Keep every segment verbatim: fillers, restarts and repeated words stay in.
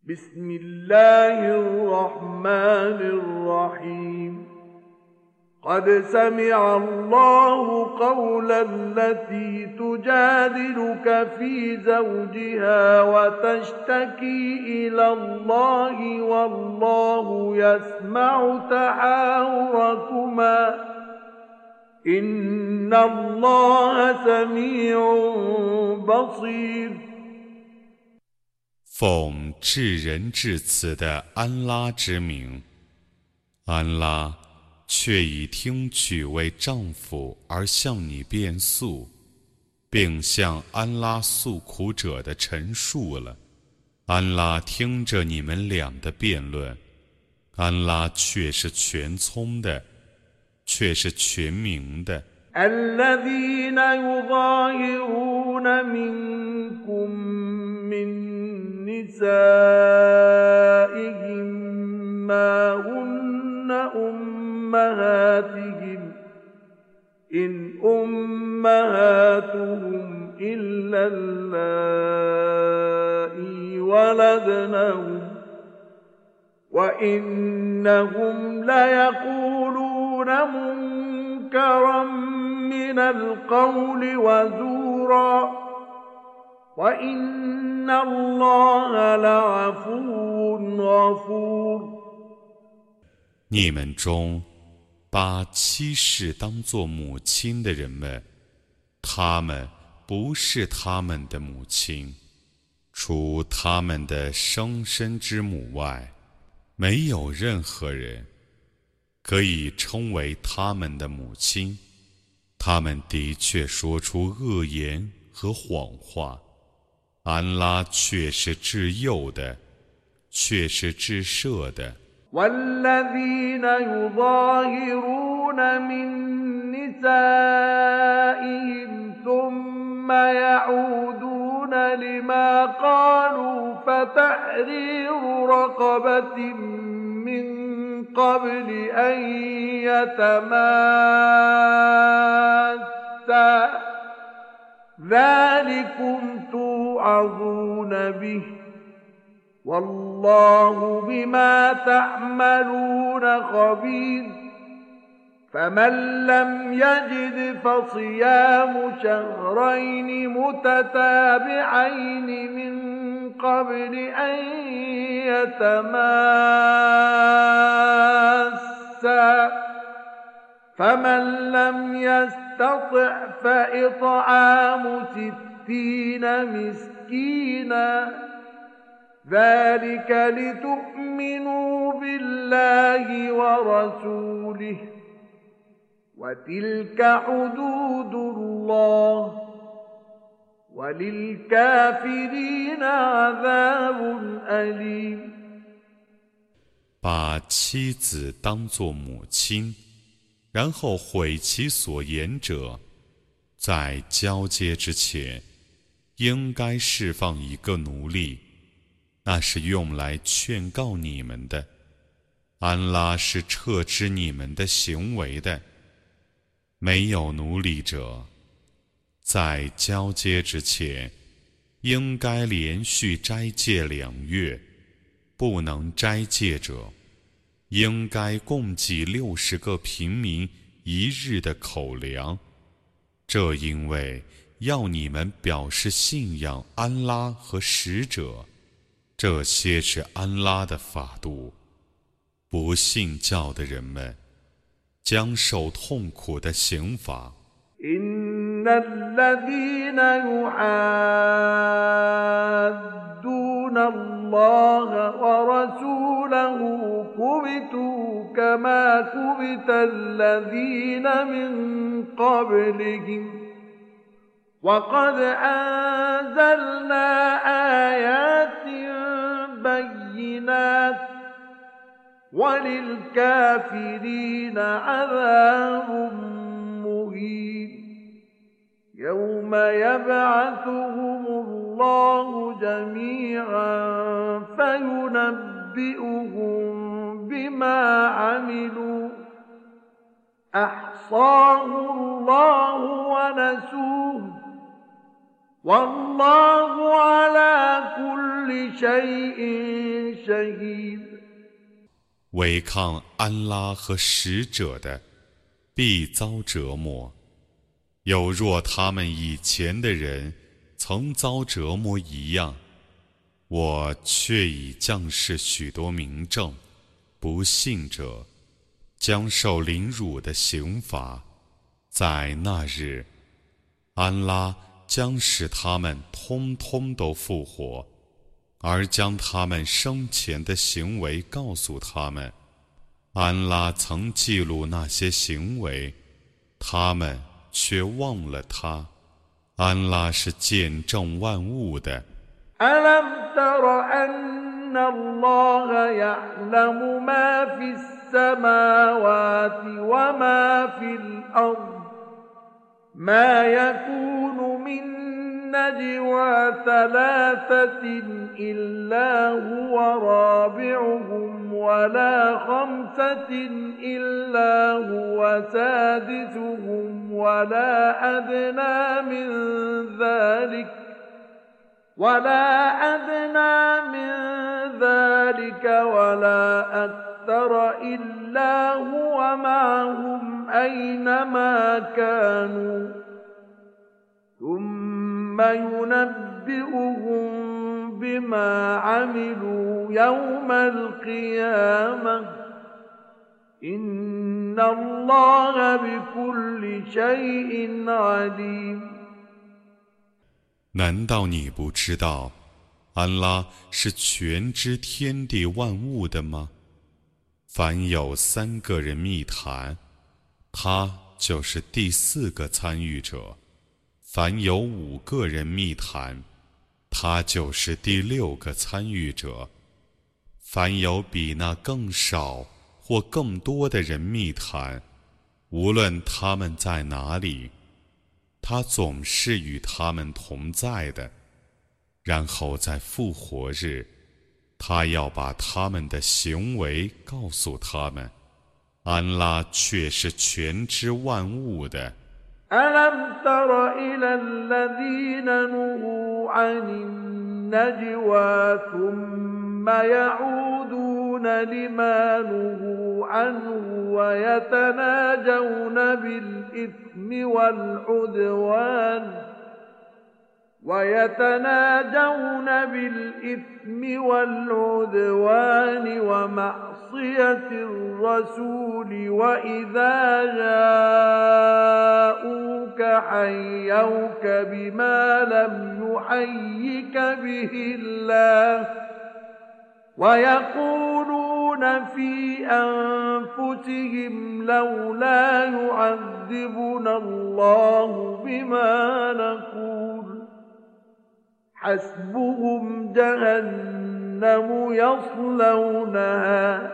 بسم الله الرحمن الرحيم قد سمع الله قول التي تجادلك في زوجها وتشتكي إلى الله والله يسمع تحاوركما إن الله سميع بصير 奉至仁至慈的安拉之名，安拉却已听取为丈夫而向你辩诉，并向安拉诉苦者的陈述了。安拉听着你们俩的辩论，安拉却是全聪的，却是全明的。 الذين يظاهرون منكم من نسائهم ما هن أمهاتهم إن أمهاتهم إلا اللائي ولدنهم وإنهم ليقولون منكرا من القول وزورا وإن الله لعفو غفور 你们中把妻室当作母亲的人们，他们不是他们的母亲，除他们的生身之母外，没有任何人可以称为他们的母亲。他们的确说出恶言和谎话，安拉却是至幼的，却是至赦的。 والذين يظاهرون من نسائهم ثم يعودون لما قالوا فتحرير رقبة من قبل أن يتماسا ذلكم توعظون به والله بما تعملون خبير فمن لم يجد فصيام شهرين متتابعين من قبل أن يتماسا فمن لم يستطع فإطعام ستين مسكينا ذلك لتؤمنوا بالله ورسوله وتلك حدود الله وللكافرين عذاب أليم 把妻子当作母亲，然后毁其所言者，在交接之前，应该释放一个奴隶，那是用来劝告你们的。安拉是撤知你们的行为的。没有奴隶者，在交接之前，应该连续斋戒两月；不能斋戒者，应该供给六十个平民一日的口粮。这因为要你们表示信仰安拉和使者，这些是安拉的法度。不信教的人们将受痛苦的刑罚。 إن الذين يحادون الله ورسوله كبتوا كما كبت الذين من قبلهم وقد أنزلنا آيات بينات وللكافرين عذاب مهين يوم يبعثهم الله جميعا فينبئهم بما عملوا أحصاه الله ونسوه والله على كل شيء شهيد。 违抗安拉和使者的，必遭折磨，有若他们以前的人曾遭折磨一样。我却已降示许多明证，不信者将受凌辱的刑罚。在那日，安拉将使他们通通都复活，而将他们生前的行为告诉他们。安拉曾记录那些行为，他们却忘了他。安拉是见证万物的。 ألم تر أن الله يعلم ما في السماوات وما في الأرض ما يكون من نجوى ثلاثة إلا هو رابعهم ولا خمسة إلا هو سادسهم ولا أدنى من ذلك ولا أدنى من ذلك ولا أكثر إلا هو معهم أينما كانوا ثم ينبئهم بما عملوا يوم القيامة إن الله بكل شيء عليم。 难道你不知道，安拉是全知天地万物的吗？凡有三个人密谈，他就是第四个参与者；凡有五个人密谈，他就是第六个参与者；凡有比那更少或更多的人密谈，无论他们在哪里，他总是与他们同在的。然后在复活日，他要把他们的行为告诉他们。安拉却是全知万物的。 ألم تر إلى الذين نهوا عن النجوى ثم يعودون لما نهوا عنه ويتناجون بالإثم والعدوان ويتناجون بالإثم والعدوان ومعصية الرسول وإذا جاءوك حيوك بما لم يحيك به الله ويقولون في أنفسهم لولا يعذبنا الله بما نقول حسبهم جهنم يصلونها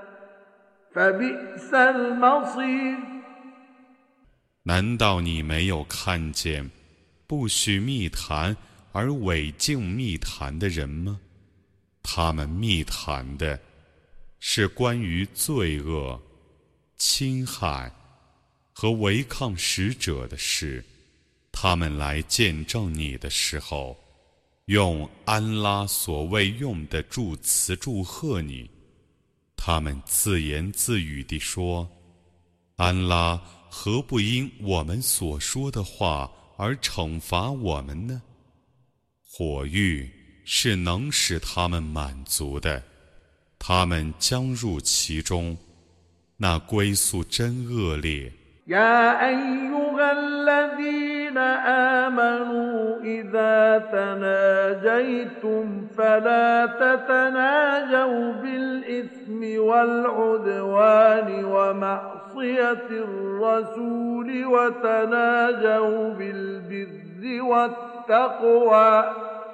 فبئس المصير。 难道你没有看见不许密谈而违禁密谈的人吗？他们密谈的是关于罪恶、侵害和违抗使者的事。他们来见证你的时候，用安拉所谓用的祝词祝贺你。他们自言自语地说：安拉何不因我们所说的话而惩罚我们呢？火狱是能使他们满足的，他们将入其中，那归宿真恶劣。 يا أيها الذين آمنوا إذا تناجيتم فلا تتناجوا بالإثم والعدوان ومعصية الرسول وتناجوا بالبر والتقوى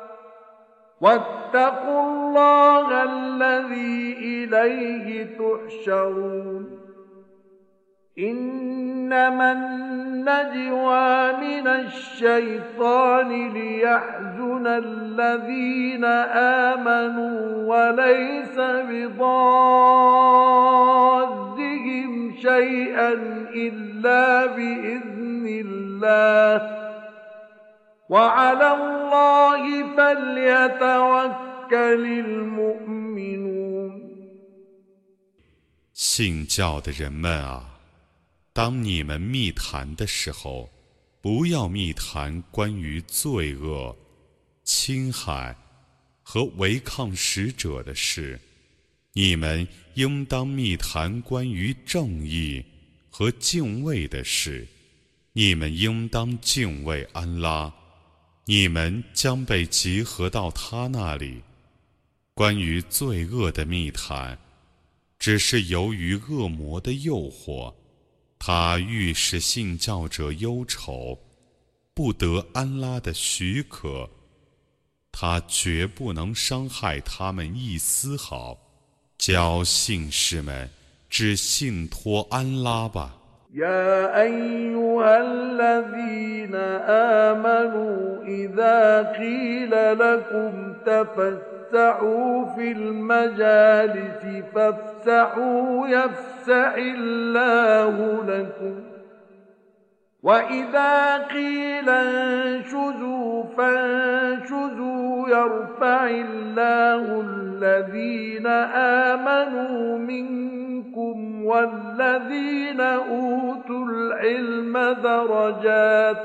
واتقوا الله الذي إليه تحشرون إنما النجوى من الشيطان ليحزن الذين آمنوا وليس بضارهم شيئا إلا بإذن الله وعلى الله فليتوكل المؤمنون 信教的人们啊，当你们密谈的时候，不要密谈关于罪恶、侵害和违抗使者的事，你们应当密谈关于正义和敬畏的事。你们应当敬畏安拉，你们将被集合到他那里。关于罪恶的密谈，只是由于恶魔的诱惑，他欲使信教者忧愁，不得安拉的许可，他绝不能伤害他们一丝毫。教信士们只信托安拉吧。 يا أيها الذين آمنوا إذا قيل لكم تفسحوا في المجالس فافسحوا يفسح الله لكم وإذا قيل انشزوا فانشزوا يرفع الله الذين آمنوا منكم والذين أوتوا العلم درجات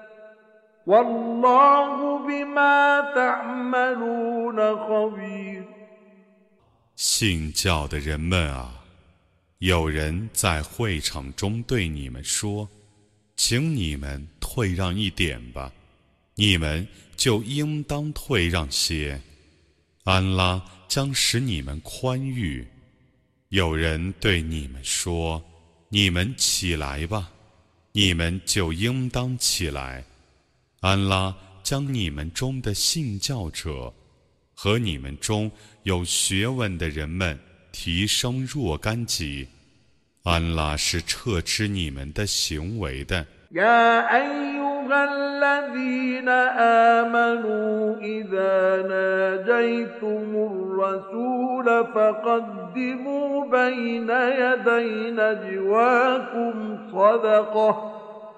والله بما تعملون خبير 信教的人们啊，有人在会场中对你们说，请你们退让一点吧，你们就应当退让些，安拉将使你们宽裕。有人对你们说，你们起来吧，你们就应当起来，安拉将你们中的信教者和你们中有学问的人们提升若干级，安拉是撤知你们的行为的。 يا أيها الذين آمنوا إذا ناجيتم الرسول فقدموا بين يدي نجواكم صدقة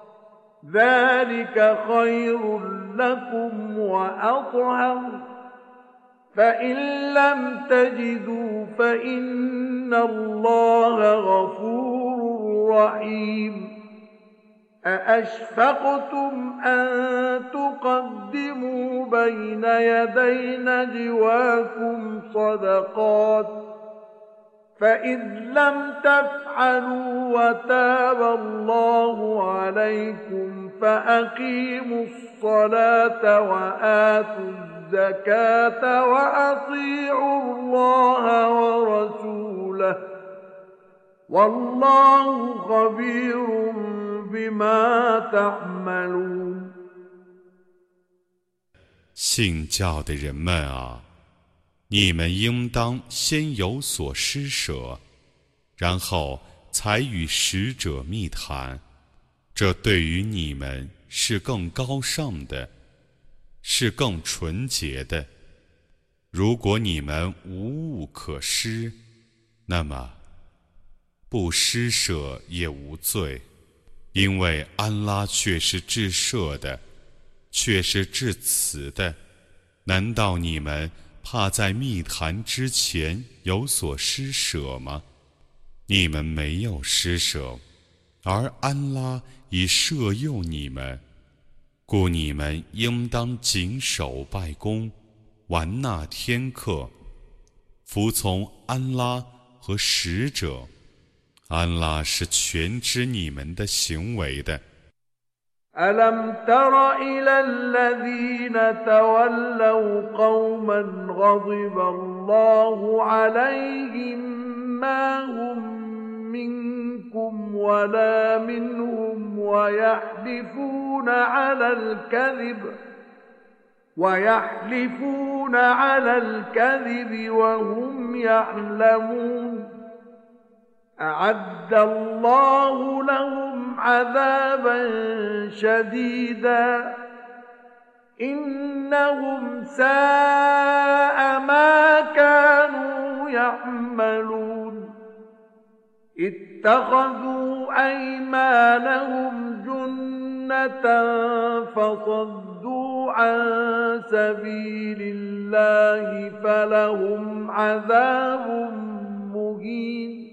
ذلك خير لكم وأطهر فإن لم تجدوا فإن الله غفور رحيم أأشفقتم أن تقدموا بين يدي نجواكم صدقات فإذ لم تفعلوا وتاب الله عليكم فأقيموا الصلاة وآتوا الزكاة وأطيعوا الله ورسوله والله خبير بما تعملون 信教的人们啊，你们应当先有所施舍，然后才与使者密谈，这对于你们是更高尚的，是更纯洁的。如果你们无物可施，那么不施舍也无罪，因为安拉却是至赦的，却是至慈的。难道你们怕在密谈之前有所施舍吗？你们没有施舍，而安拉已赦宥你们，故你们应当谨守拜功，完纳天课，服从安拉和使者。安拉是全知你们的行为的。 ألم تر إلى الذين تولوا قوما غضب الله عليهم ما هم منكم ولا منهم ويحلفون على الكذب ويحلفون على الكذب وهم يعلمون أعد الله لهم عذابا شديدا إنهم ساء ما كانوا يعملون اتخذوا أيمانهم جنة فصدوا عن سبيل الله فلهم عذاب مهين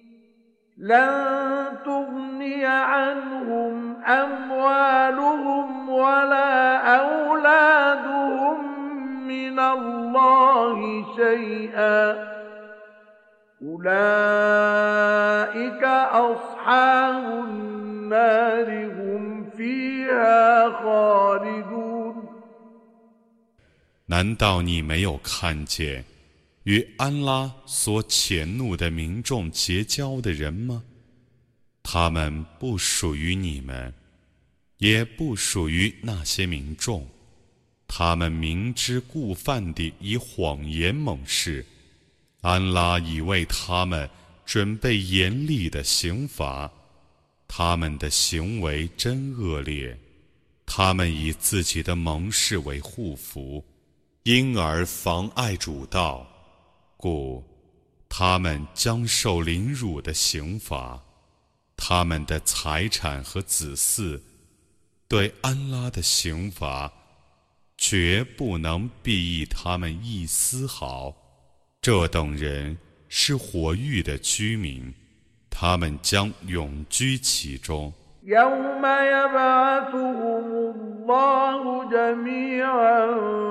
لن تغني عنهم أموالهم ولا أولادهم من الله شيئا أولئك أصحاب النار هم فيها خالدون 难道你没有看见与安拉所谴怒的民众结交的人吗？他们不属于你们，也不属于那些民众。他们明知故犯地以谎言盟誓，安拉已为他们准备严厉的刑罚。他们的行为真恶劣，他们以自己的盟誓为护符，因而妨碍主道，故他们将受凌辱的刑罚。他们的财产和子嗣对安拉的刑罚绝不能裨益他们一丝毫。这等人是火域的居民，他们将永居其中。 يوم يبعثهم الله جميعا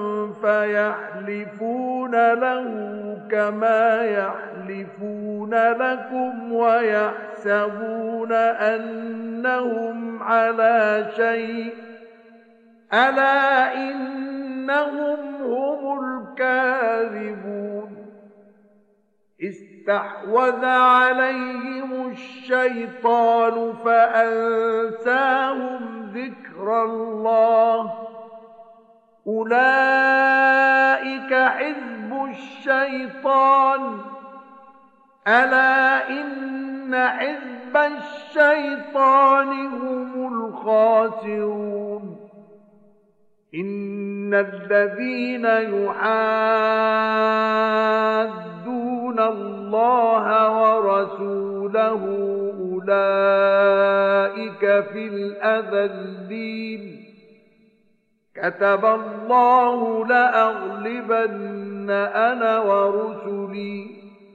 فيحلفون له كما يحلفون لكم ويحسبون أنهم على شيء ألا إنهم هم الكاذبون استحوذ عليهم الشيطان فأنساهم ذكر الله أولئك حزب الشيطان ألا إن حزب الشيطان هم الخاسرون إن الذين يحادون الله ورسوله أولئك في الأذلين كتب الله لأغلبن أنا ورسلي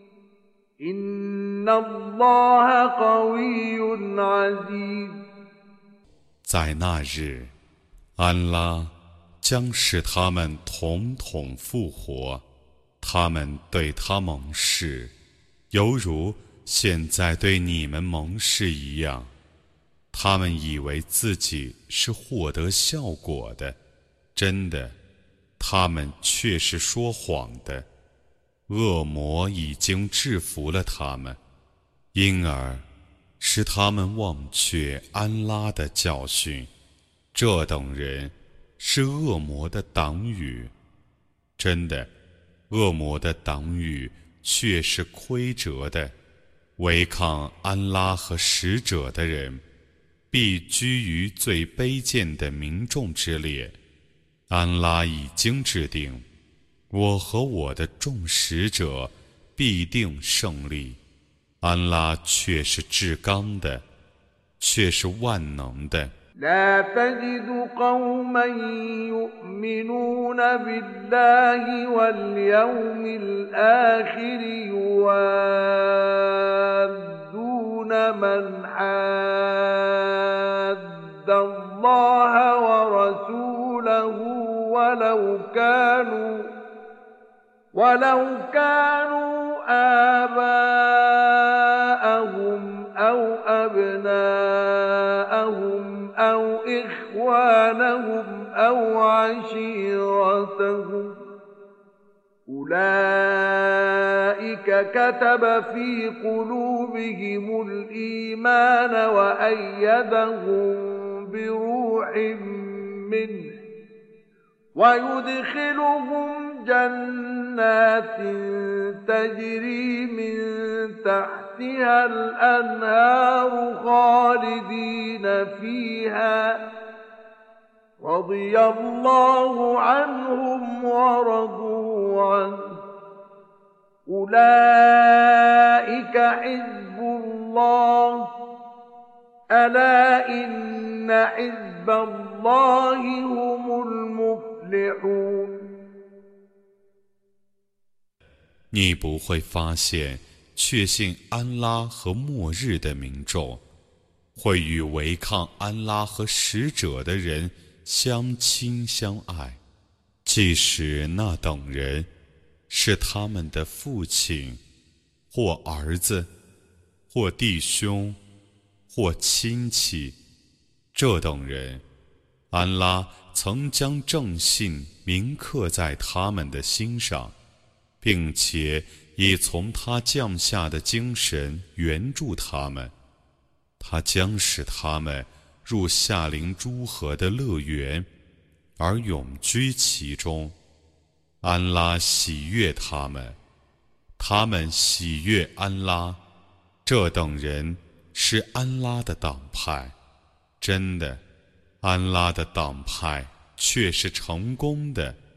إن الله قوي عزيز 在那日，安拉将使他们统统复活，他们对他盟誓，犹如现在对你们盟誓一样。他们以为自己是获得效果的，真的，他们却是说谎的。恶魔已经制服了他们，因而使他们忘却安拉的教训。这等人是恶魔的党羽，真的，恶魔的党羽却是亏折的。违抗安拉和使者的人，必居于最卑贱的民众之列。安拉已经制定，我和我的众使者必定胜利。安拉却是至刚的，却是万能的。 لا تجد قوما يؤمنون بالله واليوم الآخر يوادون من حاد الله ورسوله ولو كانوا ولو كانوا آباءهم أو أبناءهم أو إخوانهم أو عشيرتهم أولئك كتب في قلوبهم الإيمان وأيدهم بروح منه ويدخلهم جنات تجري من تحتها الأنهار خالدين فيها رضي الله عنهم ورضوا عنه أولئك حزب الله ألا إن حزب حزب الله هم المفلحون 你不会发现确信安拉和末日的民众会与违抗安拉和使者的人相亲相爱，即使那等人是他们的父亲或儿子或弟兄或亲戚，这等人安拉曾将正信铭刻在他们的心上，并且已从他降下的精神援助他们，他将使他们入夏临诸河的乐园，而永居其中。安拉喜悦他们，他们喜悦安拉，这等人是安拉的党派。真的，安拉的党派却是成功的。